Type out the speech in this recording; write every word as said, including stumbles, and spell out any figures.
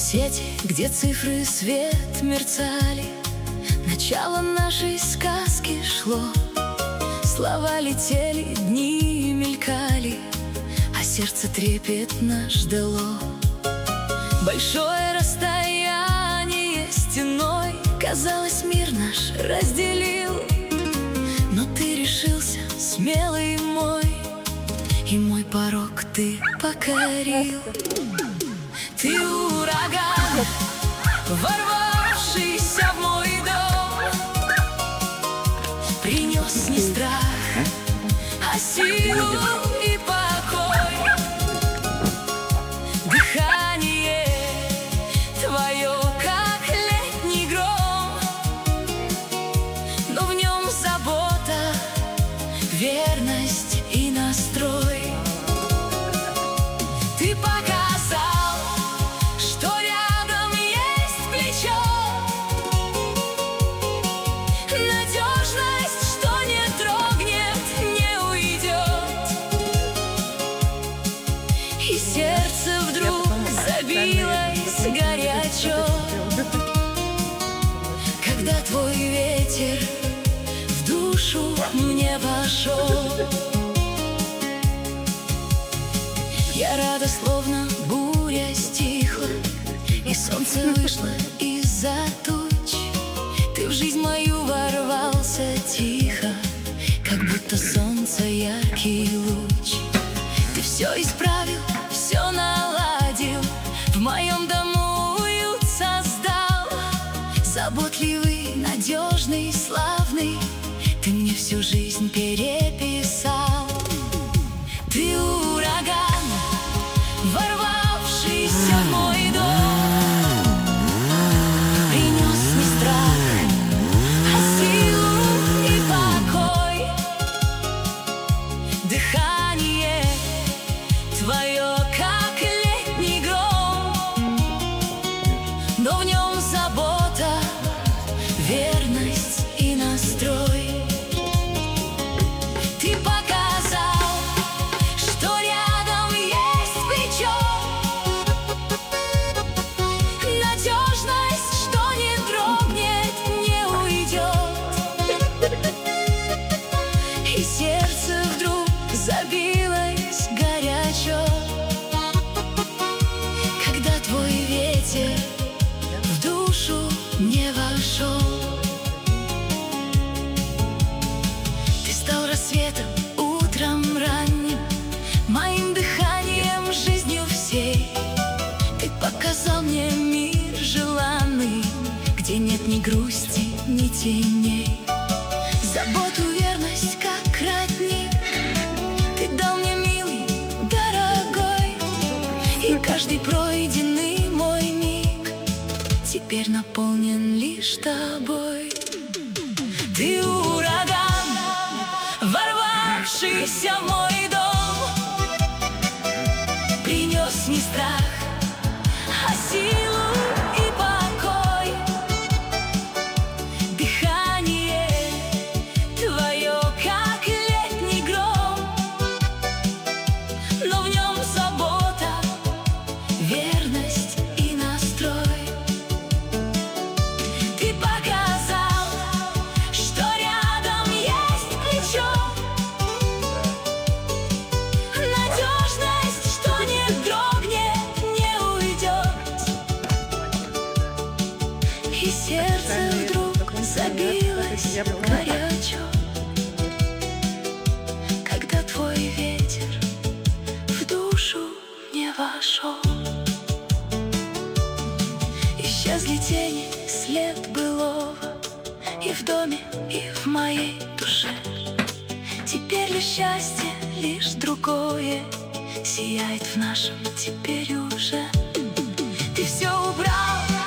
сети, где цифры свет мерцали, начало нашей сказки шло. Слова летели, дни мелькали, а сердце трепетно ждало. Большое расстояние стеной, казалось, мир наш разделил. Но ты решился, смелый мой, и мой порог ты покорил. Ты ураган, ворвавшийся в мой дом, принес не страх, а силу и покой. Дыхание твое, как летний гром, но в нем забота, верность и настрой. Ты показал, что рядом есть плечо, надежность, что не трогнет, не уйдет. И сердце вдруг забилось горячо, когда твой ветер в душу мне вошел. Я рада, словно буря стихла, и солнце вышло из-за туч. Ты в жизнь мою ворвался тихо, как будто солнце яркий луч. Ты все исправил, все наладил, в моем дому уют создал. Заботливый, надежный, славный, ты мне всю жизнь переписал. Ты ураган, ворвавшийся в мой дом, принес не страх, а силу и покой. Дыхание твое, как летний гром, но в нем забота, верность и настрой. Ты показал, что рядом есть плечо, надежность, что не дрогнет, не уйдет. И сердце вдруг забилось горячо, когда твой ветер в душу не вошел. Ты стал рассветом, утром ранним, моим дыханием, жизнью всей. Ты показал мне мир желанный, где нет ни грусти, ни теней. Заботу, верность, как родник, ты дал мне, милый, дорогой. И каждый пройденный мой миг теперь наполнен лишь тобой. Ты ураган, ворвавшийся в мой дом, принес не страх, а силу и покой. Дыхание твое, как летний гром, но в нем забота, верность и настрой. Ты показал, что рядом есть плечо, надежность, что не дрогнет, не уйдет. И сердце вдруг забилось горячо, когда твой ветер в душу не вошел. Исчезли тени, след былого, и в доме, и в моей душе. Теперь лишь счастье, лишь другое сияет в нашем теперь уже. Ты все убрал,